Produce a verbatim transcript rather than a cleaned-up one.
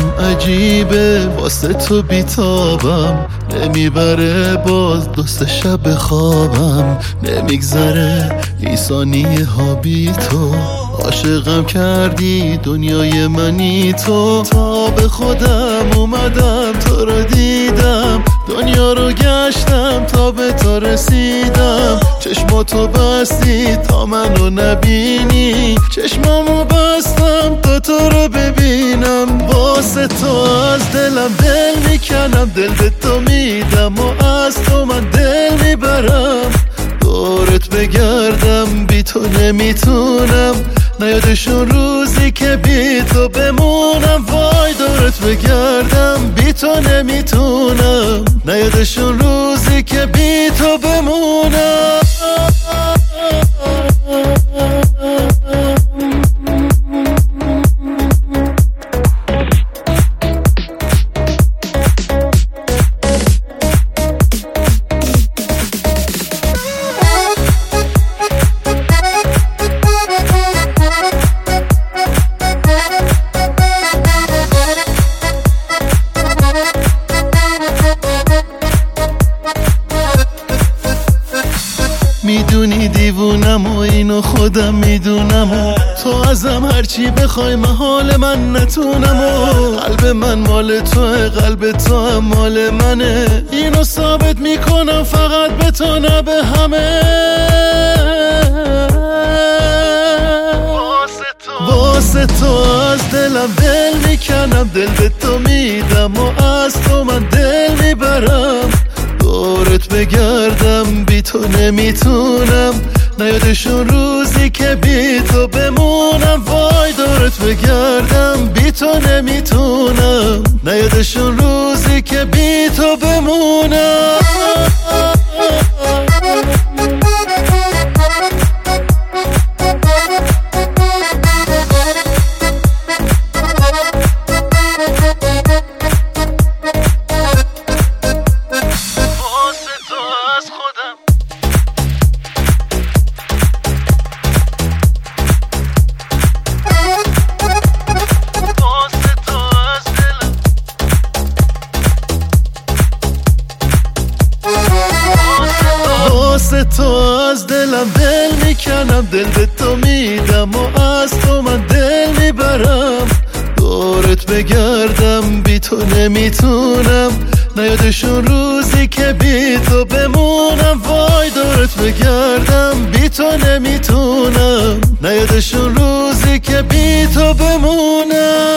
برام عجیبه واسه تو بیتابم، نمیبره باز دوست شب خوابم، نمیگذره ای ثانیه ها بی تو، عاشقم کردی دنیای منی تو. تا به خودم اومدم تو رو دیدم، دنیا رو گشتم تا به تو رسیدم، چشماتو بستی تا منو نبینی، چشمامو بستم تا تو رو ببینم. واسه تو از دلم دل میکنم، دل به تو میدم و از تو من دل میبرم، دورت بگردم بی تو نمیتونم، نیادشون روزی که بی تو بمونم. وای دورت بگردم بی تو نمیتونم، نیادشون روزی که بی تو بمونم. میدونی دیوونم و اینو خودم میدونم و تو ازم هرچی بخوای محال من نتونم و قلب من مال توه، قلب تو هم مال منه، اینو ثابت میکنم فقط به تو نه به همه. واسه تو از دلم دل میکنم، دل به تو میدم و از تو من دل میبرم، دورت بگردم بی تو نمیتونم، نیادشون روزی که بی تو بمونم. وای دورت بگردم بی تو نمیتونم، نیادشون روزی که بی تو بمونم. واسه تو از دلم دل میکنم، دل به تو میدم و از تو من دل میبرم، دورت بگردم بی تو نمیتونم، نیادشون روزی که بی تو بمونم. وای دورت بگردم بی تو نمیتونم، نیادشون روزی که بی تو بمونم.